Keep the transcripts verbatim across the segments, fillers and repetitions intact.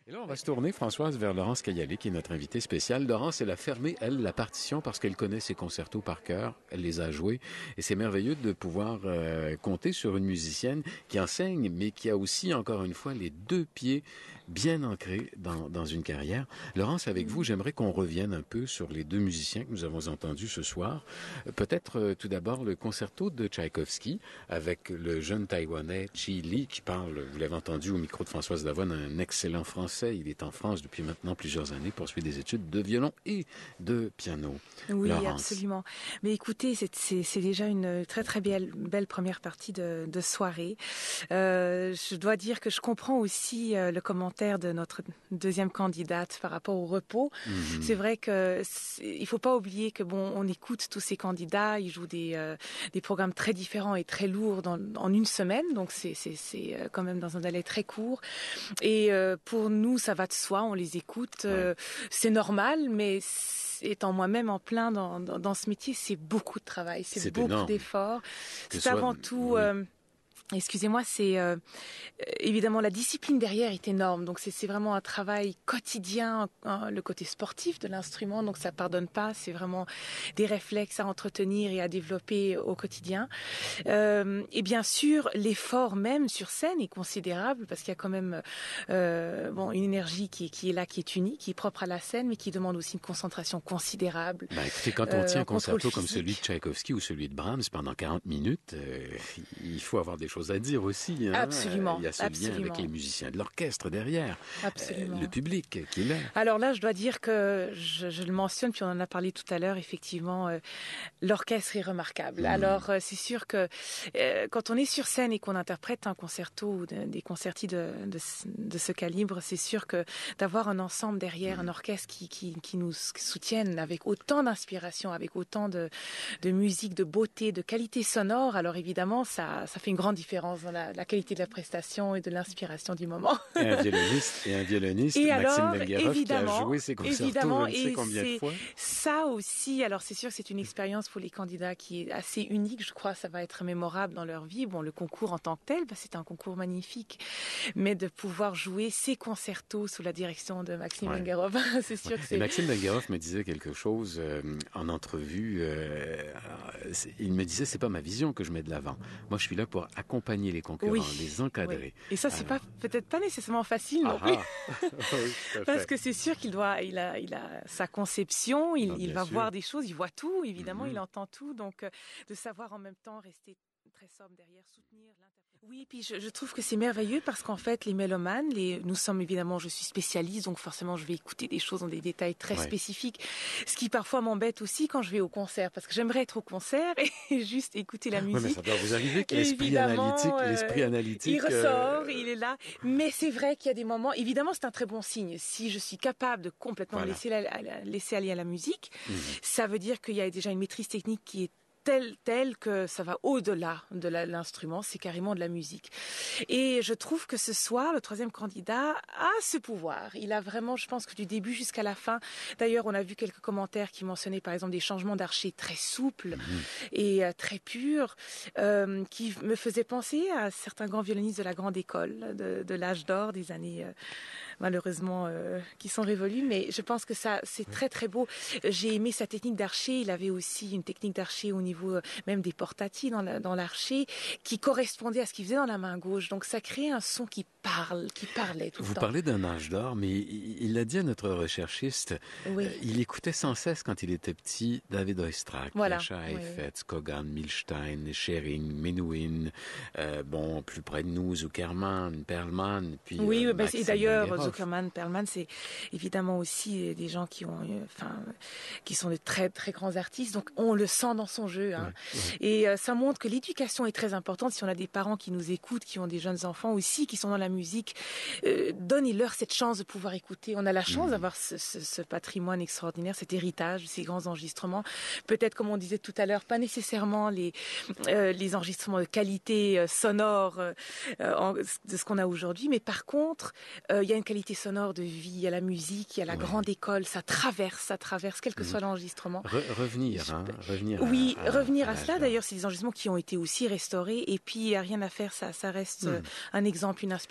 Et là, on va se tourner, Françoise, vers Laurence Caillalé, qui est notre invitée spéciale. Laurence, elle a fermé, elle, la partition parce qu'elle connaît ses concertos par cœur. Elle les a joués. Et c'est merveilleux de pouvoir euh, compter sur une musicienne qui enseigne, mais qui a aussi, encore une fois, les deux pieds bien ancrés dans, dans une carrière. Laurence, avec vous, j'aimerais qu'on revienne un peu sur les deux musiciens que nous avons entendus ce soir. Peut-être euh, tout d'abord le concerto de Tchaïkovski avec le jeune Taïwanais Chi Lee qui parle, vous l'avez entendu au micro de Françoise Davonne, un excellent français. Il est en France depuis maintenant plusieurs années, poursuit des études de violon et de piano. Oui, Laurence. Absolument. Mais écoutez, c'est, c'est, c'est déjà une très très belle, belle première partie de, de soirée. Euh, je dois dire que je comprends aussi euh, le commentaire de notre deuxième candidate par rapport au repos. Mm-hmm. C'est vrai que c'est, il faut pas oublier que bon, on écoute tous ces candidats, ils jouent des euh, des programmes très différents et très lourds dans, en une semaine, donc c'est c'est c'est quand même dans un délai très court. Et euh, pour nous, ça va de soi, on les écoute, euh, ouais. C'est normal, mais étant moi-même en plein dans, dans, dans ce métier, c'est beaucoup de travail, c'est, c'est beaucoup énorme. D'efforts. Que c'est soit... avant tout... Oui. Euh, Excusez-moi, c'est euh, évidemment la discipline derrière est énorme. Donc c'est, c'est vraiment un travail quotidien, hein, le côté sportif de l'instrument. Donc ça pardonne pas. C'est vraiment des réflexes à entretenir et à développer au quotidien. Euh, et bien sûr, l'effort même sur scène est considérable parce qu'il y a quand même euh, bon une énergie qui, qui est là, qui est unique, qui est propre à la scène, mais qui demande aussi une concentration considérable. Ben, écoutez, quand on tient euh, un concerto comme celui de Tchaïkovski ou celui de Brahms pendant quarante minutes, euh, il faut avoir des choses à dire aussi. Hein? Absolument. Il y a ce absolument. lien avec les musiciens de l'orchestre derrière. Absolument. Euh, le public qui est là. Alors là, je dois dire que je, je le mentionne, puis on en a parlé tout à l'heure, effectivement, euh, l'orchestre est remarquable. Mmh. Alors, euh, c'est sûr que euh, quand on est sur scène et qu'on interprète un concerto ou de, des concertis de, de, de ce calibre, c'est sûr que d'avoir un ensemble derrière, mmh. un orchestre qui, qui, qui nous soutienne avec autant d'inspiration, avec autant de, de musique, de beauté, de qualité sonore, alors évidemment, ça, ça fait une grande différence dans la, la qualité de la prestation et de l'inspiration du moment. Et un violoniste, et un violoniste, et Maxime alors, Vengerov, qui a joué ses concertos évidemment, je ne sais combien de fois. Ça aussi, alors c'est sûr que c'est une expérience pour les candidats qui est assez unique, je crois que ça va être mémorable dans leur vie. Bon, le concours en tant que tel, bah, c'est un concours magnifique, mais de pouvoir jouer ces concertos sous la direction de Maxime ouais. Vengerov, c'est sûr ouais. que c'est... Et Maxime Vengerov me disait quelque chose euh, en entrevue, euh, il me disait, c'est pas ma vision que je mets de l'avant. Moi, je suis là pour accompagner les concurrents, oui. les encadrer. Oui. Et ça, c'est Alors... pas, peut-être pas nécessairement facile non plus. oui, Parce que c'est sûr qu'il doit, il a, il a sa conception, il, non, il va sûr. voir des choses, il voit tout, évidemment, mm-hmm. il entend tout. Donc, euh, de savoir en même temps rester très sobre derrière, soutenir l'interprète. Oui, puis je, je trouve que c'est merveilleux parce qu'en fait, les mélomanes, les, nous sommes évidemment, je suis spécialiste, donc forcément, je vais écouter des choses dans des détails très ouais. spécifiques. Ce qui parfois m'embête aussi quand je vais au concert, parce que j'aimerais être au concert et juste écouter la musique. Oui, mais ça doit vous arriver que l'esprit analytique, euh, l'esprit analytique, il ressort, euh... il est là. Mais c'est vrai qu'il y a des moments. Évidemment, c'est un très bon signe. Si je suis capable de complètement voilà. laisser, la, laisser aller à la musique, mmh. ça veut dire qu'il y a déjà une maîtrise technique qui est Tel, tel que ça va au-delà de la, l'instrument, c'est carrément de la musique. Et je trouve que ce soir, le troisième candidat a ce pouvoir. Il a vraiment, je pense que du début jusqu'à la fin. D'ailleurs, on a vu quelques commentaires qui mentionnaient par exemple des changements d'archet très souples mmh. et euh, très purs, euh, qui me faisaient penser à certains grands violonistes de la grande école, de, de l'âge d'or des années euh, malheureusement euh, qui sont révolues. Mais je pense que ça, c'est très très beau. J'ai aimé sa technique d'archet. Il avait aussi une technique d'archet au niveau même des portati dans, la, dans l'archet, qui correspondait à ce qu'il faisait dans la main gauche. Donc ça crée un son qui parle, qui parlait tout Vous le temps. Vous parlez d'un âge d'or, mais il l'a dit à notre recherchiste, oui. euh, il écoutait sans cesse quand il était petit David Oistrakh, voilà. Jascha Heifetz, oui. Kogan, Milstein, Schering, Menuhin, euh, bon, plus près de nous, Zuckerman, Perlman, puis Oui, euh, ben, et d'ailleurs, Zuckerman, Perlman, c'est évidemment aussi des gens qui ont, enfin, euh, qui sont de très, très grands artistes, donc on le sent dans son jeu. Hein. Ouais, ouais. Et euh, ça montre que l'éducation est très importante. Si on a des parents qui nous écoutent, qui ont des jeunes enfants aussi, qui sont dans la musique, euh, donnez-leur cette chance de pouvoir écouter. On a la chance mmh. d'avoir ce, ce, ce patrimoine extraordinaire, cet héritage, ces grands enregistrements. Peut-être, comme on disait tout à l'heure, pas nécessairement les euh, les enregistrements de qualité euh, sonore euh, en, de ce qu'on a aujourd'hui, mais par contre, euh, il y a une qualité sonore de vie. Il y a la musique, il y a la ouais. grande école. Ça traverse, ça traverse, quel que mmh. soit l'enregistrement. Re- revenir, hein, revenir. Oui, à, à, revenir à, à cela. D'ailleurs, c'est des enregistrements qui ont été aussi restaurés. Et puis, il n'y a rien à faire. Ça, ça reste mmh. un exemple, une inspiration.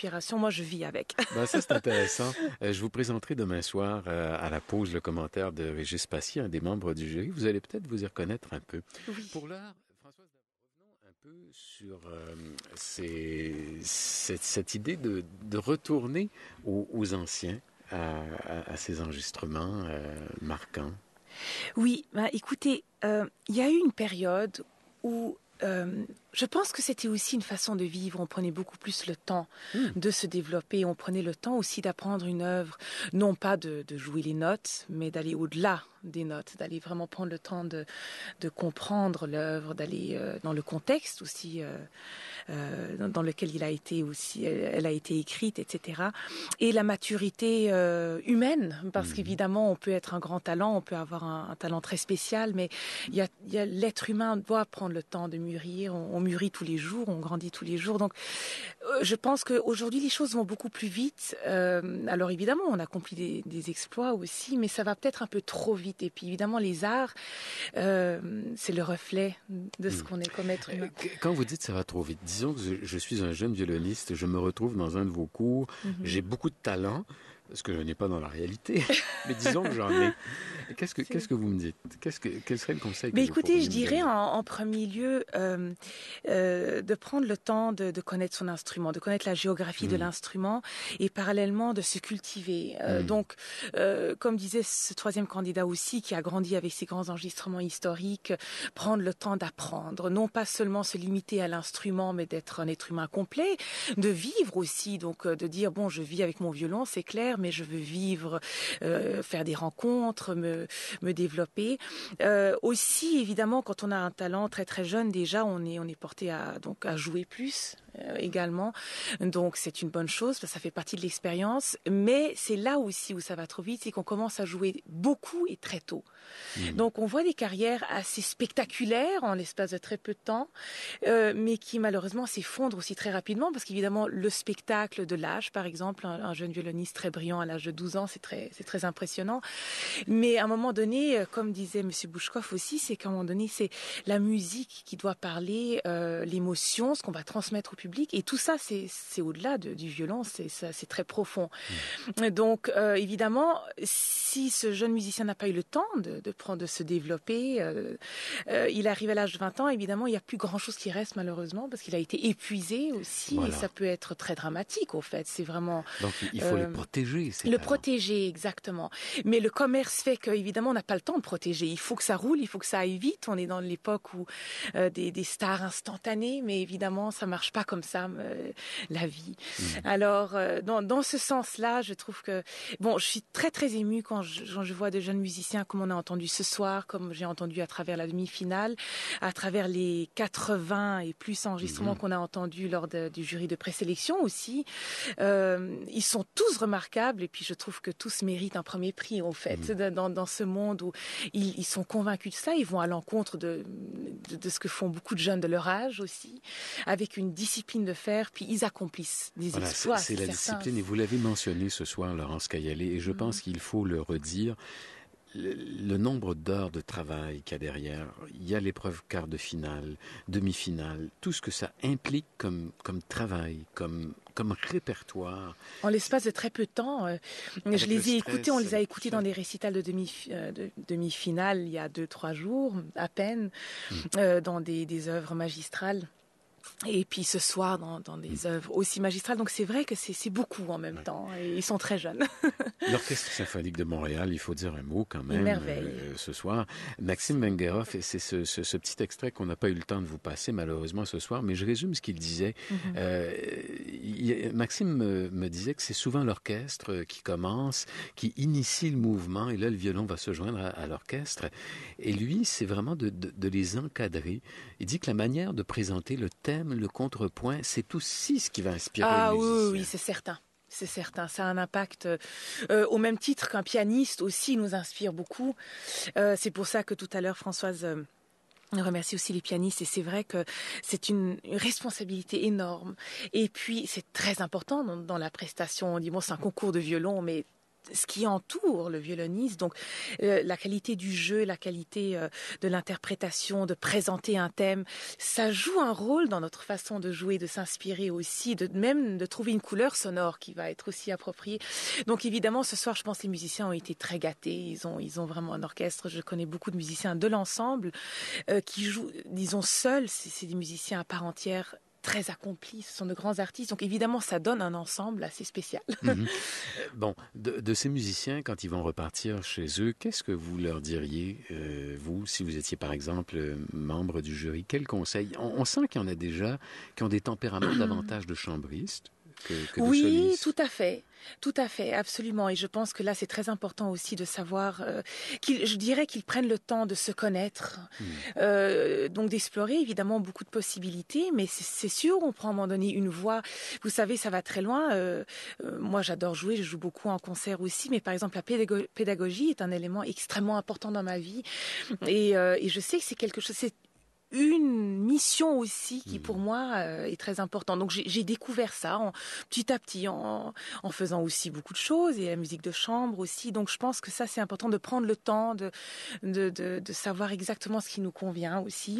inspiration, moi je vis avec. Ben, ça, c'est intéressant. Euh, je vous présenterai demain soir euh, à la pause le commentaire de Régis Passy, un des membres du jury. Vous allez peut-être vous y reconnaître un peu. Oui. Pour l'heure, Françoise, revenons un peu sur euh, ces, cette, cette idée de, de retourner aux, aux anciens, à, à, à ces enregistrements euh, marquants. Oui, ben, écoutez, euh, il y a eu une période où euh, je pense que c'était aussi une façon de vivre. On prenait beaucoup plus le temps mmh. de se développer. On prenait le temps aussi d'apprendre une œuvre, non pas de, de jouer les notes, mais d'aller au-delà des notes, d'aller vraiment prendre le temps de, de comprendre l'œuvre, d'aller euh, dans le contexte aussi euh, euh, dans, dans lequel il a été aussi, elle, elle a été écrite, et cetera. Et la maturité euh, humaine, parce mmh. qu'évidemment, on peut être un grand talent, on peut avoir un, un talent très spécial, mais il y a, il y a, l'être humain doit prendre le temps de mûrir. On, on mûrit tous les jours, on grandit tous les jours. Donc, euh, je pense qu'aujourd'hui, les choses vont beaucoup plus vite. Euh, alors, évidemment, on accomplit des, des exploits aussi, mais ça va peut-être un peu trop vite. Et puis, évidemment, les arts, euh, c'est le reflet de ce mmh. qu'on est comme être humain. Quand vous dites ça va trop vite, disons que je, je suis un jeune violoniste, je me retrouve dans un de vos cours, mmh. j'ai beaucoup de talent, ce que je n'ai pas dans la réalité, mais disons que j'en ai. Qu'est-ce que, qu'est-ce que vous me dites? Qu'est-ce que, quel serait le conseil que mais vous écoutez, je me dirais donner? en, en premier lieu euh, euh, de prendre le temps de, de connaître son instrument, de connaître la géographie mmh. de l'instrument et parallèlement de se cultiver. Euh, mmh. Donc, euh, comme disait ce troisième candidat aussi, qui a grandi avec ses grands enregistrements historiques, prendre le temps d'apprendre, non pas seulement se limiter à l'instrument, mais d'être un être humain complet, de vivre aussi, donc de dire, bon, je vis avec mon violon, c'est clair, mais je veux vivre, euh, faire des rencontres, me, me développer. Euh, aussi, évidemment, quand on a un talent très très jeune, déjà, on est, on est porté à, donc, à jouer plus euh, également. Donc, c'est une bonne chose, parce que ça fait partie de l'expérience. Mais c'est là aussi où ça va trop vite, c'est qu'on commence à jouer beaucoup et très tôt. Mmh. Donc, on voit des carrières assez spectaculaires en l'espace de très peu de temps, euh, mais qui malheureusement s'effondrent aussi très rapidement, parce qu'évidemment, le spectacle de l'âge, par exemple, un, un jeune violoniste très brillant à l'âge de douze ans, c'est très, c'est très impressionnant. Mais à un moment donné, comme disait M. Bouchkov aussi, c'est qu'à un moment donné, c'est la musique qui doit parler, euh, l'émotion, ce qu'on va transmettre au public. Et tout ça, c'est, c'est au-delà de, du violon, c'est, ça, c'est très profond. Mmh. Donc, euh, évidemment, si ce jeune musicien n'a pas eu le temps de, de, prendre, de se développer, euh, euh, il arrive à l'âge de vingt ans, évidemment, il n'y a plus grand-chose qui reste, malheureusement, parce qu'il a été épuisé aussi. Voilà. Et ça peut être très dramatique, au fait. C'est vraiment... Donc, il faut euh, les protéger, ces Le talents. protéger, exactement. Mais le commerce fait qu'évidemment, on n'a pas le temps de protéger. Il faut que ça roule, il faut que ça aille vite. On est dans l'époque où euh, des, des stars instantanées, mais évidemment, ça marche pas comme ça, euh, la vie. Mmh. Alors, euh, dans, dans ce sens-là, je trouve que... Bon, je suis très, très émue quand je, quand je vois de jeunes musiciens, comme on a entendu ce soir, comme j'ai entendu à travers la demi-finale, à travers les quatre-vingts et plus enregistrements mmh. qu'on a entendus lors de, du jury de présélection aussi. Euh, ils sont tous remarquables, et puis je trouve que tous méritent un premier prix, au fait, mmh. dans, dans ce monde où ils, ils sont convaincus de ça, ils vont à l'encontre de, de, de ce que font beaucoup de jeunes de leur âge aussi, avec une discipline de fer, puis ils accomplissent des voilà, exploits. C'est, c'est la certain. discipline, et vous l'avez mentionné ce soir, Laurence Cayalé, et je mmh. pense qu'il faut le redire. Le, le nombre d'heures de travail qu'il y a derrière, il y a l'épreuve quart de finale, demi-finale, tout ce que ça implique comme, comme travail, comme, comme répertoire. En l'espace de très peu de temps, euh, je les ai écoutés, on les a écoutés dans des récitals de, demi, euh, de demi-finale il y a deux, trois jours à peine, mmh. euh, dans des, des œuvres magistrales. Et puis ce soir, dans, dans des mmh. œuvres aussi magistrales. Donc c'est vrai que c'est, c'est beaucoup en même ouais. temps. Et ils sont très jeunes. L'Orchestre symphonique de Montréal, il faut dire un mot quand même. Une merveille. Euh, ce soir, Maxime Vengerov, et c'est ce, ce, ce petit extrait qu'on n'a pas eu le temps de vous passer malheureusement ce soir, mais je résume ce qu'il disait. Mmh. Euh, il, Maxime me, me disait que c'est souvent l'orchestre qui commence, qui initie le mouvement, et là le violon va se joindre à, à l'orchestre. Et lui, c'est vraiment de, de, de les encadrer. Il dit que la manière de présenter le thème, le contrepoint, c'est aussi ce qui va inspirer ah, le musicien. Oui, oui, c'est certain. C'est certain, ça a un impact euh, au même titre qu'un pianiste aussi nous inspire beaucoup. Euh, c'est pour ça que tout à l'heure, Françoise euh, remercie aussi les pianistes, et c'est vrai que c'est une, une responsabilité énorme. Et puis, c'est très important dans, dans la prestation. On dit, bon, c'est un concours de violon, mais ce qui entoure le violoniste, donc euh, la qualité du jeu, la qualité euh, de l'interprétation, de présenter un thème, ça joue un rôle dans notre façon de jouer, de s'inspirer aussi, de même de trouver une couleur sonore qui va être aussi appropriée. Donc évidemment, ce soir, je pense que les musiciens ont été très gâtés. Ils ont, ils ont vraiment un orchestre. Je connais beaucoup de musiciens de l'ensemble euh, qui jouent, disons, seuls. C'est, c'est des musiciens à part entière, très accomplis, ce sont de grands artistes, donc évidemment ça donne un ensemble assez spécial. Mm-hmm. Bon, de, de ces musiciens, quand ils vont repartir chez eux, qu'est-ce que vous leur diriez, euh, vous, si vous étiez par exemple membre du jury? Quel conseil? On, on sent qu'il y en a déjà qui ont des tempéraments davantage de chambristes que, que de oui, solistes. tout à fait. Tout à fait, absolument. Et je pense que là, c'est très important aussi de savoir euh, qu'ils, je dirais qu'ils prennent le temps de se connaître, mmh. euh, donc d'explorer évidemment beaucoup de possibilités. Mais c'est, c'est sûr, on prend à un moment donné une voix. Vous savez, ça va très loin. Euh, euh, moi, j'adore jouer, je joue beaucoup en concert aussi. Mais par exemple, la pédago- pédagogie est un élément extrêmement important dans ma vie. Et, euh, et je sais que c'est quelque chose. C'est une mission aussi qui pour moi euh, est très importante. Donc j'ai, j'ai découvert ça en, petit à petit en, en faisant aussi beaucoup de choses et la musique de chambre aussi. Donc je pense que ça c'est important de prendre le temps de, de, de, de savoir exactement ce qui nous convient aussi.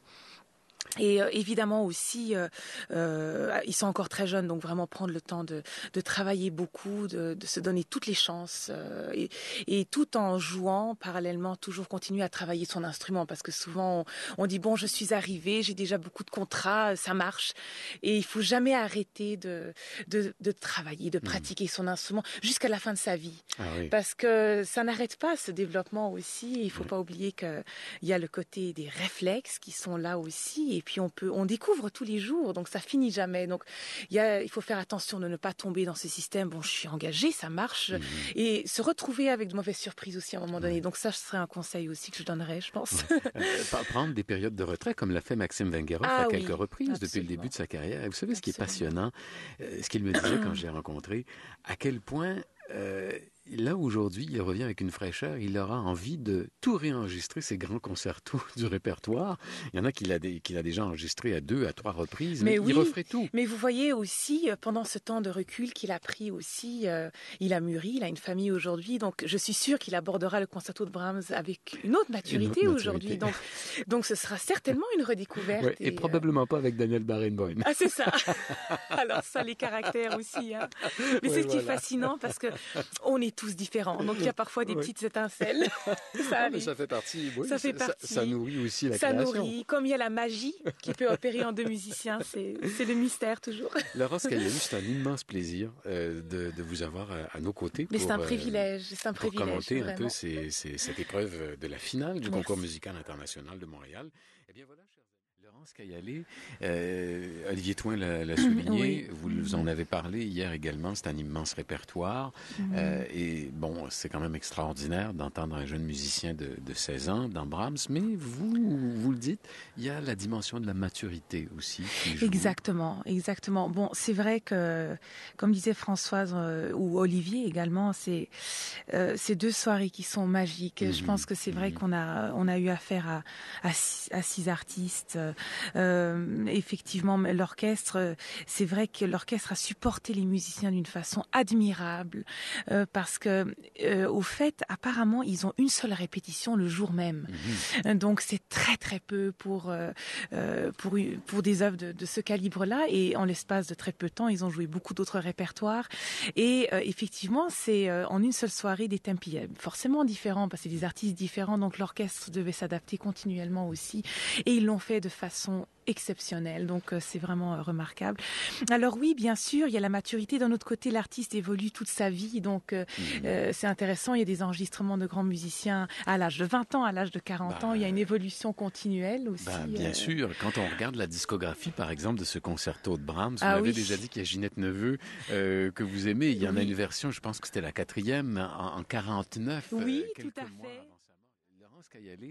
Et euh, évidemment aussi, euh, euh, ils sont encore très jeunes, donc vraiment prendre le temps de, de travailler beaucoup, de, de se donner toutes les chances, euh, et, et tout en jouant parallèlement, toujours continuer à travailler son instrument, parce que souvent on, on dit bon, je suis arrivé, j'ai déjà beaucoup de contrats, ça marche, et il faut jamais arrêter de, de, de travailler, de pratiquer mmh. son instrument jusqu'à la fin de sa vie, ah oui. parce que ça n'arrête pas ce développement aussi. Il faut oui. pas oublier que il y a le côté des réflexes qui sont là aussi. Et puis on peut, on découvre tous les jours, donc ça finit jamais. Donc il y a, il faut faire attention de ne pas tomber dans ce système. Bon, je suis engagée, ça marche, mmh. et se retrouver avec de mauvaises surprises aussi à un moment donné. Ouais. Donc ça, ce serait un conseil aussi que je donnerais, je pense. Ouais. Euh, prendre des périodes de retrait, comme l'a fait Maxime Vengerov ah, à oui, quelques reprises absolument. Depuis le début de sa carrière. Vous savez, ce qui est passionnant, euh, ce qu'il me disait quand je l'ai rencontré, à quel point euh, là, aujourd'hui, il revient avec une fraîcheur. Il aura envie de tout réenregistrer, ces grands concertos du répertoire. Il y en a qu'il a, des, qu'il a déjà enregistré à deux, à trois reprises, mais, mais oui, il referait tout. Mais vous voyez aussi, pendant ce temps de recul qu'il a pris aussi, euh, il a mûri, il a une famille aujourd'hui. Donc, je suis sûre qu'il abordera le concerto de Brahms avec une autre maturité, une autre aujourd'hui. Maturité. Donc, donc, ce sera certainement une redécouverte. Ouais, et, et probablement euh... pas avec Daniel Barenboim. Ah, c'est ça. Alors, ça, les caractères aussi. Hein. Mais ouais, c'est ce voilà. qui est fascinant parce que on est tous différents. Donc, il y a parfois des oui. petites étincelles. ça, ah, mais ça fait partie. Oui, ça fait partie. Ça, ça nourrit aussi la ça création. Ça nourrit. Comme il y a la magie qui peut opérer en deux musiciens, c'est, c'est le mystère toujours. Laurence Kaiallé, c'est un immense plaisir euh, de, de vous avoir à, à nos côtés. Mais pour, c'est un privilège. Euh, c'est un pour privilège. commenter vraiment. un peu ces, ces, cette épreuve de la finale du Merci. concours musical international de Montréal. Eh bien voilà, chers Laurence Kaiallé, euh, Olivier Thoin l'a, l'a souligné, oui. vous en avez parlé hier également, c'est un immense répertoire. Mm-hmm. Euh, et bon, c'est quand même extraordinaire d'entendre un jeune musicien de, de seize ans dans Brahms, mais vous, vous le dites, il y a la dimension de la maturité aussi qui joue. Exactement, exactement. Bon, c'est vrai que, comme disait Françoise euh, ou Olivier également, c'est euh, ces deux soirées qui sont magiques. Mm-hmm. Je pense que c'est vrai mm-hmm. qu'on a, on a eu affaire à, à, six, à six artistes. Euh, effectivement, l'orchestre, c'est vrai que l'orchestre a supporté les musiciens d'une façon admirable, euh, parce que, euh, au fait, apparemment, ils ont une seule répétition le jour même. Mmh. Donc, c'est très très peu pour euh, pour pour des œuvres de, de ce calibre-là. Et en l'espace de très peu de temps, ils ont joué beaucoup d'autres répertoires. Et euh, effectivement, c'est euh, en une seule soirée des thèmes forcément différents, parce que c'est des artistes différents. Donc, l'orchestre devait s'adapter continuellement aussi. Et ils l'ont fait de façon exceptionnelle, donc euh, c'est vraiment euh, remarquable. Alors oui, bien sûr, il y a la maturité. D'un autre côté, l'artiste évolue toute sa vie, donc euh, mmh. euh, c'est intéressant. Il y a des enregistrements de grands musiciens à l'âge de vingt ans, à l'âge de quarante bah, ans. Il y a une évolution continuelle aussi. Bah, bien euh... sûr, quand on regarde la discographie, par exemple, de ce concerto de Brahms, vous ah, m'avez oui. déjà dit qu'il y a Ginette Neveu euh, que vous aimez. Il y en oui. a une version, je pense que c'était la quatrième, en, en quarante-neuf. Oui, euh, tout à fait. Laurence Kaiallé,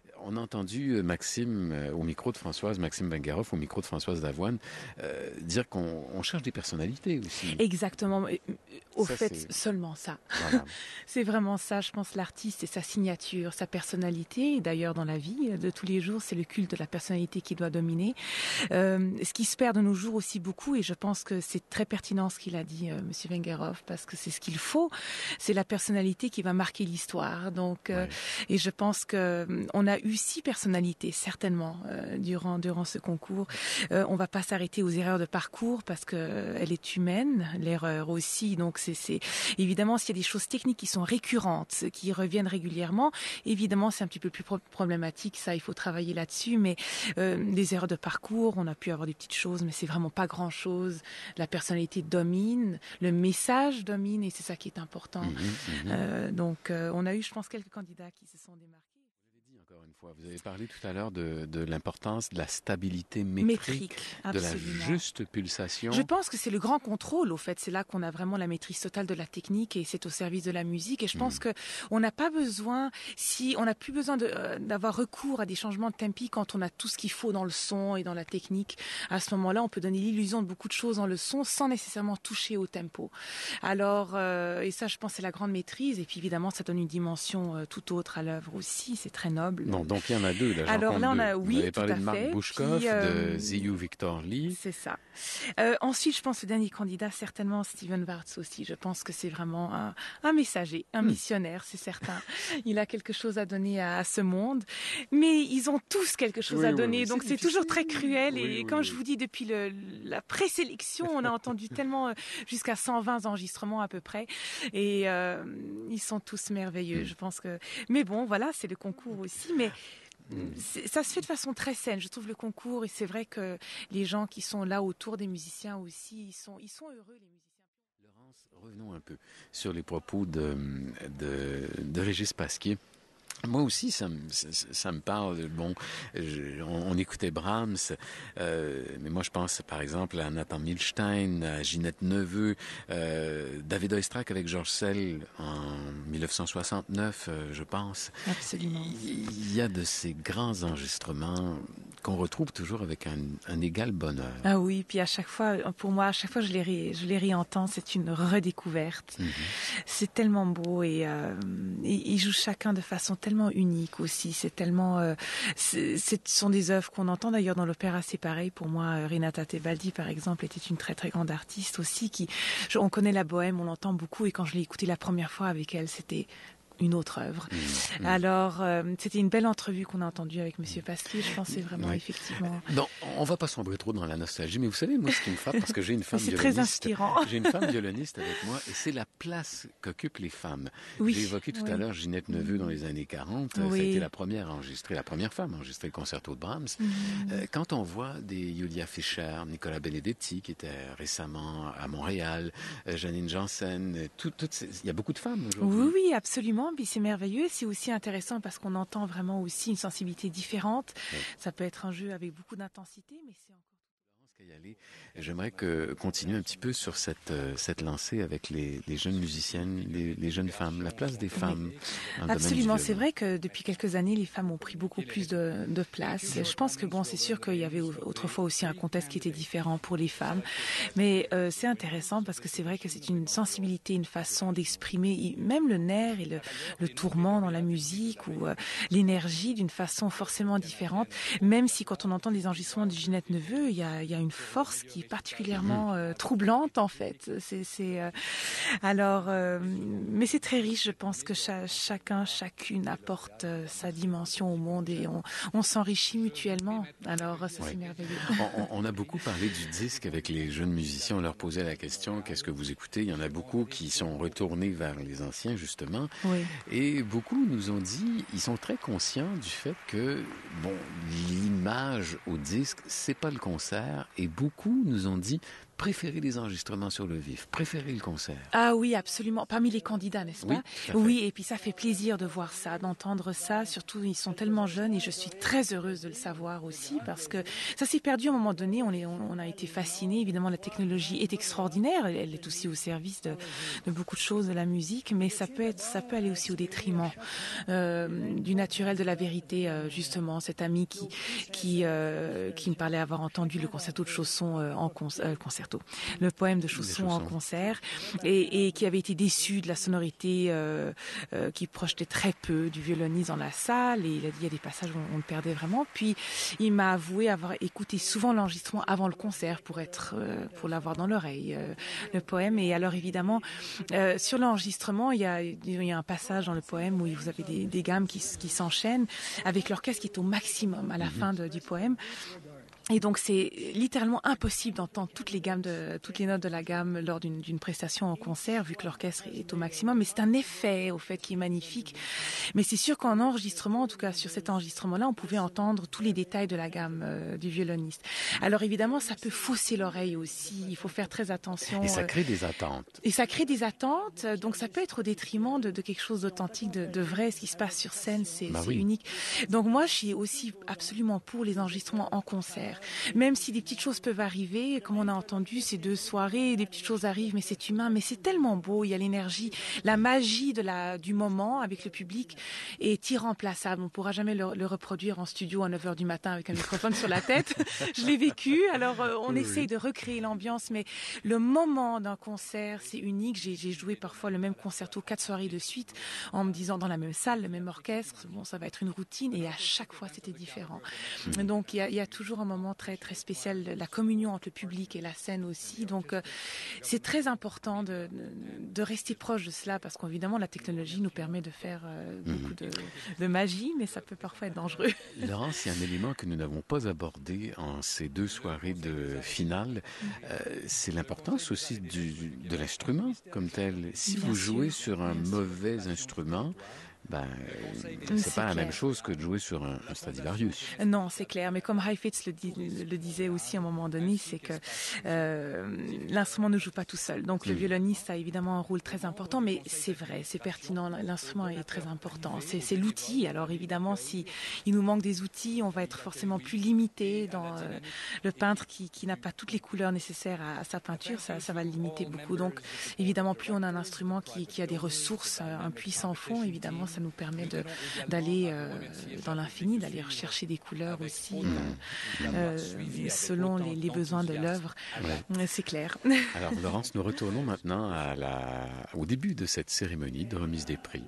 On a entendu Maxime, euh, au micro de Françoise, Maxime Vengerhoff, au micro de Françoise Davoine, euh, dire qu'on on cherche des personnalités aussi. Exactement. Au Ça, fait, c'est- seulement ça. Voilà. C'est vraiment ça, je pense, l'artiste et sa signature, sa personnalité. Et d'ailleurs, dans la vie de tous les jours, c'est le culte de la personnalité qui doit dominer. Euh, ce qui se perd de nos jours aussi beaucoup, et je pense que c'est très pertinent ce qu'il a dit, euh, Monsieur Vengerhoff, parce que c'est ce qu'il faut. C'est la personnalité qui va marquer l'histoire. Donc, euh, Ouais. et je pense que euh, on a eu six personnalités certainement euh, durant durant ce concours. Euh, on va pas s'arrêter aux erreurs de parcours parce que euh, elle est humaine, l'erreur aussi. Donc c'est c'est évidemment s'il y a des choses techniques qui sont récurrentes, qui reviennent régulièrement, évidemment c'est un petit peu plus pro- problématique. Ça, il faut travailler là-dessus. Mais euh, les erreurs de parcours, on a pu avoir des petites choses, mais c'est vraiment pas grand-chose. La personnalité domine, le message domine, et c'est ça qui est important. Mhm, mhm. Euh, donc, euh, on a eu, je pense, quelques candidats qui se sont démarqués. Vous l'avez dit encore une fois, vous avez parlé tout à l'heure de, de l'importance de la stabilité métrique, Métrique, de la absolument. juste pulsation. Je pense que c'est le grand contrôle, au fait. C'est là qu'on a vraiment la maîtrise totale de la technique et c'est au service de la musique. Et je pense Mm. que on n'a pas besoin, si on n'a plus besoin de, euh, d'avoir recours à des changements de tempi quand on a tout ce qu'il faut dans le son et dans la technique. À ce moment-là, on peut donner l'illusion de beaucoup de choses dans le son sans nécessairement toucher au tempo. Alors, euh, et ça, je pense, c'est la grande maîtrise. Et puis, évidemment, ça donne une dimension euh, tout autre à l'œuvre aussi. C'est très noble. Non, donc il y en a deux. Là, j'en Alors compte là, on deux. a- Vous oui, avez tout parlé à de Marc fait. Bouchkoff, Puis, euh, de Ziyu Victor Lee. C'est ça. Euh, ensuite, je pense le dernier candidat, certainement Steven Wartz aussi. Je pense que c'est vraiment un, un messager, un Hmm. missionnaire, c'est certain. Il a quelque chose à donner à, à ce monde. Mais ils ont tous quelque chose Oui, à oui, donner. oui, donc c'est c'est toujours difficile. très cruel. Oui, et oui, comme oui. je vous dis, depuis le, la présélection, on a entendu tellement, euh, jusqu'à cent vingt enregistrements à peu près. Et euh, ils sont tous merveilleux. Hmm. Je pense que. Mais bon, voilà, c'est le concours aussi. Mais Hmm. c'est- ça se fait de façon très saine, je trouve, le concours, et c'est vrai que les gens qui sont là autour des musiciens aussi, ils sont, ils sont heureux, les musiciens. Laurence, revenons un peu sur les propos de, de, de Régis Pasquier. Moi aussi, ça me, ça, ça me parle. Bon, je- on, on écoutait Brahms, euh, mais moi je pense par exemple à Nathan Milstein, à Ginette Neveu, euh, David Oistrakh avec Georges Sell en dix-neuf cent soixante-neuf, euh, je pense. Absolument. Il y a de ces grands enregistrements qu'on retrouve toujours avec un, un égal bonheur. Ah oui, puis à chaque fois, pour moi, à chaque fois je les, ré, je les réentends, c'est une redécouverte. Mhm. C'est tellement beau et euh, ils ils jouent chacun de façon tellement unique aussi. C'est tellement, euh, c'est, ce sont des œuvres qu'on entend d'ailleurs dans l'opéra, c'est pareil. Pour moi, euh, Renata Tebaldi, par exemple, était une très très grande artiste aussi. Qui, je- on connaît la bohème, on l'entend beaucoup, et quand je l'ai écoutée la première fois avec elle, c'était une autre œuvre. Mmh, mmh. Alors, euh, c'était une belle entrevue qu'on a entendue avec Monsieur Pasquier. Je pense que c'est vraiment Oui. effectivement. Non, on va pas sombrer trop dans la nostalgie, mais vous savez, moi, ce qui me frappe, parce que j'ai une femme C'est très violoniste, inspirant. j'ai une femme violoniste avec moi, et c'est la place qu'occupent les femmes. Oui. J'ai évoqué tout oui. à l'heure Ginette Neveu dans les années quarante. Ça a Oui. été la première à enregistrer, la première femme à enregistrer le concerto de Brahms. Mhm. Euh, quand on voit des Julia Fischer, Nicolas Benedetti, qui était récemment à Montréal, euh, Janine Janssen, euh, tout, toutes ces- il y a beaucoup de femmes aujourd'hui. Oui, oui, absolument. Puis c'est merveilleux. C'est aussi intéressant parce qu'on entend vraiment aussi une sensibilité différente. Oui. Ça peut être un jeu avec beaucoup d'intensité, mais c'est encore. Kayali, j'aimerais que continuer un petit peu sur cette euh, cette lancée avec les, les jeunes musiciennes, les, les jeunes femmes, la place des femmes. Dans le domaine du Absolument, c'est violon. vrai que depuis quelques années, les femmes ont pris beaucoup plus de, de place. Je pense que bon, c'est sûr qu'il y avait autrefois aussi un contexte qui était différent pour les femmes, mais euh, c'est intéressant parce que c'est vrai que c'est une sensibilité, une façon d'exprimer même le nerf et le, le tourment dans la musique, ou euh, l'énergie d'une façon forcément différente. Même si quand on entend les enregistrements de Ginette Neveu, il y a, il y a une force qui est particulièrement euh, troublante en fait. C'est, c'est euh, alors, euh, mais c'est très riche. Je pense que cha- chacun, chacune apporte euh, sa dimension au monde et on, on s'enrichit mutuellement. Alors ça, Oui. c'est merveilleux. On, on- on a beaucoup parlé du disque avec les jeunes musiciens. On leur posait la question, qu'est-ce que vous écoutez? Il y en a beaucoup qui sont retournés vers les anciens, justement. Oui. Et beaucoup nous ont dit, ils sont très conscients du fait que, bon, l'image au disque, c'est pas le concert. Et beaucoup nous ont dit, préférez les enregistrements sur le vif, préférez le concert. Ah oui, absolument. Parmi les candidats, n'est-ce pas? Oui, oui, et puis ça fait plaisir de voir ça, d'entendre ça. Surtout, ils sont tellement jeunes et je suis très heureuse de le savoir aussi parce que ça s'est perdu à un moment donné. On, est, on, on a été fascinés. Évidemment, la technologie est extraordinaire. Elle est aussi au service de, de beaucoup de choses de la musique, mais ça peut être, ça peut aller aussi au détriment euh, du naturel, de la vérité. Euh, justement, cet ami qui qui euh, qui me parlait avoir entendu le concerto de Chausson euh, en con, euh, concerto, le poème de Chausson en concert, et, et qui avait été déçu de la sonorité euh, euh, qui projetait très peu du violoniste dans la salle. Et il a dit il y a des passages où on, on le perdait vraiment. Puis il m'a avoué avoir écouté souvent l'enregistrement avant le concert pour être euh, pour l'avoir dans l'oreille, euh, le poème. Et alors évidemment euh, sur l'enregistrement il y a il y a un passage dans le poème où vous avez des, des gammes qui, qui s'enchaînent avec l'orchestre qui est au maximum à la fin de, du poème. Et donc c'est littéralement impossible d'entendre toutes les gammes de toutes les notes de la gamme lors d'une d'une prestation en concert vu que l'orchestre est au maximum, mais c'est un effet au fait qui est magnifique. Mais c'est sûr qu'en enregistrement, en tout cas sur cet enregistrement-là, on pouvait entendre tous les détails de la gamme euh, du violoniste. Alors évidemment, ça peut fausser l'oreille aussi, il faut faire très attention. Et ça crée des attentes. Et ça crée des attentes, donc ça peut être au détriment de, de quelque chose d'authentique, de, de vrai. Ce qui se passe sur scène, c'est bah c'est oui. unique. Donc moi, je suis aussi absolument pour les enregistrements en concert. Même si des petites choses peuvent arriver, comme on a entendu ces deux soirées, des petites choses arrivent, mais c'est humain, mais c'est tellement beau, il y a l'énergie, la magie de la, du moment avec le public est irremplaçable. On ne pourra jamais le, le reproduire en studio à neuf heures du matin avec un microphone sur la tête. Je l'ai vécu, alors euh, on oui, essaye oui. de recréer l'ambiance, mais le moment d'un concert, c'est unique. J'ai, j'ai joué parfois le même concerto quatre soirées de suite en me disant dans la même salle, le même orchestre, bon, ça va être une routine, et à chaque fois c'était différent. Mmh. Donc il y a, il y a toujours un moment très très spécial, la communion entre le public et la scène aussi. Donc euh, c'est très important de, de, de rester proche de cela parce qu'évidemment la technologie nous permet de faire euh, beaucoup de, de magie, mais ça peut parfois être dangereux. Laurence, il y a un élément que nous n'avons pas abordé en ces deux soirées de finale, euh, c'est l'importance aussi du, de l'instrument comme tel. Si Bien vous sûr, jouez sur un bien mauvais sûr. instrument, ben, c'est, c'est pas clair. La même chose que de jouer sur un, un Stradivarius. Non, c'est clair. Mais comme Heifetz le, dit, le disait aussi à un moment donné, c'est que euh, l'instrument ne joue pas tout seul. Donc le mmh. violoniste a évidemment un rôle très important, mais c'est vrai, c'est pertinent. L'instrument est très important. C'est, c'est l'outil. Alors évidemment, si il nous manque des outils, on va être forcément plus limité dans euh, le peintre qui, qui n'a pas toutes les couleurs nécessaires à, à sa peinture. Ça, ça va le limiter beaucoup. Donc évidemment, plus on a un instrument qui, qui a des ressources, un puits sans fond, évidemment, ça nous permet de, d'aller euh, dans l'infini, d'aller rechercher des couleurs aussi, mmh. euh, selon les, les besoins de l'œuvre. Ouais. C'est clair. Alors, Laurence, nous retournons maintenant à la, au début de cette cérémonie de remise des prix.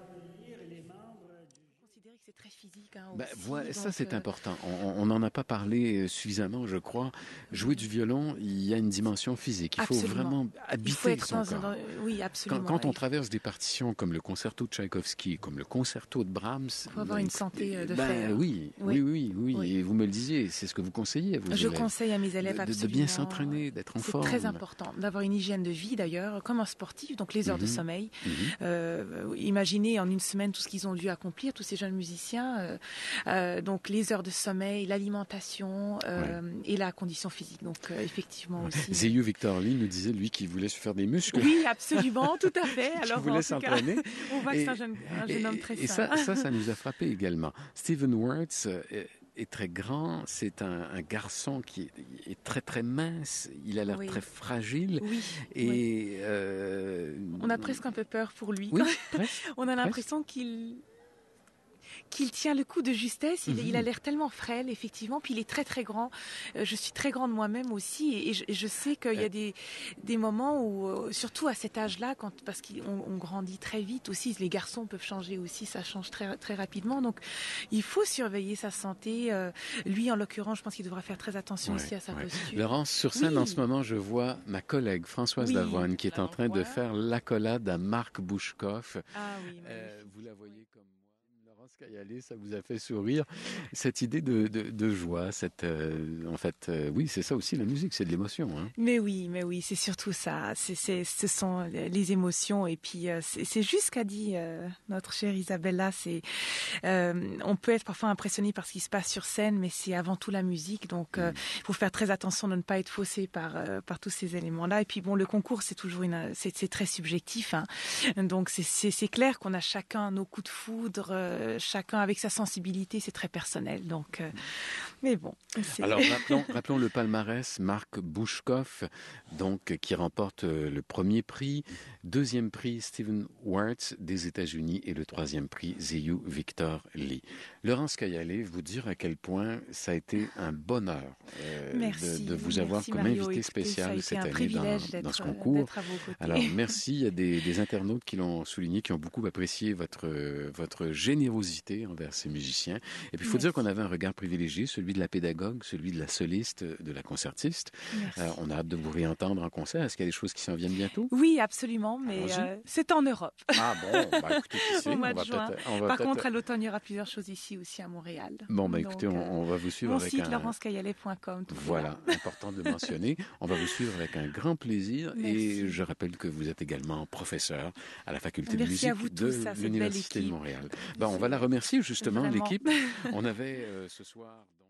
Hein, ben, aussi, voilà, donc, ça c'est euh... important. On n'en a pas parlé suffisamment, je crois. Jouer du violon, il y a une dimension physique. Il absolument. faut vraiment habiter il faut être son dans corps. Un... Oui, absolument. Quand, quand on traverse des partitions comme le concerto de Tchaïkovski, comme le concerto de Brahms, il faut avoir une santé de ben, fer. Oui, oui, oui, oui, oui. Et vous me le disiez, c'est ce que vous conseillez à vos Je élèves. conseille à mes élèves de, absolument. De bien s'entraîner, d'être en c'est forme. C'est très important d'avoir une hygiène de vie d'ailleurs, comme un sportif. Donc les heures mm-hmm. de sommeil. Mm-hmm. Euh, imaginez en une semaine tout ce qu'ils ont dû accomplir, tous ces jeunes musiciens. Euh, euh, donc les heures de sommeil, l'alimentation euh, ouais. et la condition physique. Donc euh, effectivement ouais. aussi. Zéyu Victor Lee nous disait lui qui voulait se faire des muscles. Oui, absolument, tout à fait. Alors voulait s'entraîner. On voit que c'est un jeune, un jeune et, homme très et sain. Et ça, ça, ça nous a frappé également. Stephen Wirtz est, est très grand. C'est un, un garçon qui est, est très très mince. Il a l'air oui. très fragile. Oui. Et oui. Euh... on a presque un peu peur pour lui. Oui, presque, on a l'impression presque. qu'il qu'il tient le coup de justesse, il, mmh. il a l'air tellement frêle, effectivement, puis il est très très grand. Euh, je suis très grande moi-même aussi, et je, et je sais qu'il y a des, des moments où, euh, surtout à cet âge-là, quand, parce qu'on on grandit très vite aussi, les garçons peuvent changer aussi, ça change très, très rapidement, donc il faut surveiller sa santé. Euh, lui, en l'occurrence, je pense qu'il devra faire très attention ouais, aussi à sa ouais. posture. Laurence, sur scène oui. en ce moment, je vois ma collègue Françoise oui. Lavoine qui est en train de faire l'accolade à Marc Bouchkoff. Ah oui, euh, vous la voyez comme moi. Laurence Kayalé, ça vous a fait sourire. Cette idée de, de, de joie, cette, euh, en fait, euh, oui, c'est ça aussi la musique, c'est de l'émotion. Hein. Mais oui, mais oui, c'est surtout ça. C'est, c'est, ce sont les émotions. Et puis, euh, c'est, c'est juste ce qu'a dit euh, notre chère Isabella. C'est, euh, on peut être parfois impressionné par ce qui se passe sur scène, mais c'est avant tout la musique. Donc, il euh, faut faire très attention de ne pas être faussé par euh, par tous ces éléments-là. Et puis, bon, le concours, c'est toujours une, c'est, c'est très subjectif. Hein. Donc, c'est, c'est, c'est clair qu'on a chacun nos coups de foudre, euh, chacun avec sa sensibilité. C'est très personnel. Donc, euh, mais bon. C'est... Alors, rappelons, rappelons le palmarès. Marc Bouchkoff, donc, qui remporte le premier prix. Deuxième prix, Stephen Warts des États-Unis. Et le troisième prix, Zeyu Victor Lee. Laurence Kayalé, vous dire à quel point ça a été un bonheur euh, merci, de, de vous merci avoir comme Mario. invité Écoutez, spécial cette année dans, dans ce concours. D'être à vos côtés. Alors, merci. Il y a des, des internautes qui l'ont souligné, qui ont beaucoup apprécié votre, votre générosité envers ces musiciens. Et puis, il faut dire qu'on avait un regard privilégié, celui de la pédagogue, celui de la soliste, de la concertiste. Euh, on a hâte de vous réentendre en concert. Est-ce qu'il y a des choses qui s'en viennent bientôt? Oui, absolument, mais euh, c'est en Europe. Ah bon, bah, écoutez, qui sait, Au mois on va de juin. On va Par peut-être... contre, à l'automne, il y aura plusieurs choses ici aussi à Montréal. Bon, bah écoutez, Donc, on, on va vous suivre mon avec site, un... laurence kayalé point com. Voilà, important de mentionner. On va vous suivre avec un grand plaisir. Merci. Et je rappelle que vous êtes également professeur à la faculté Merci de musique de l'Université de Montréal. Ben, on va la remercier justement, Vraiment. l'équipe. On avait euh, ce soir...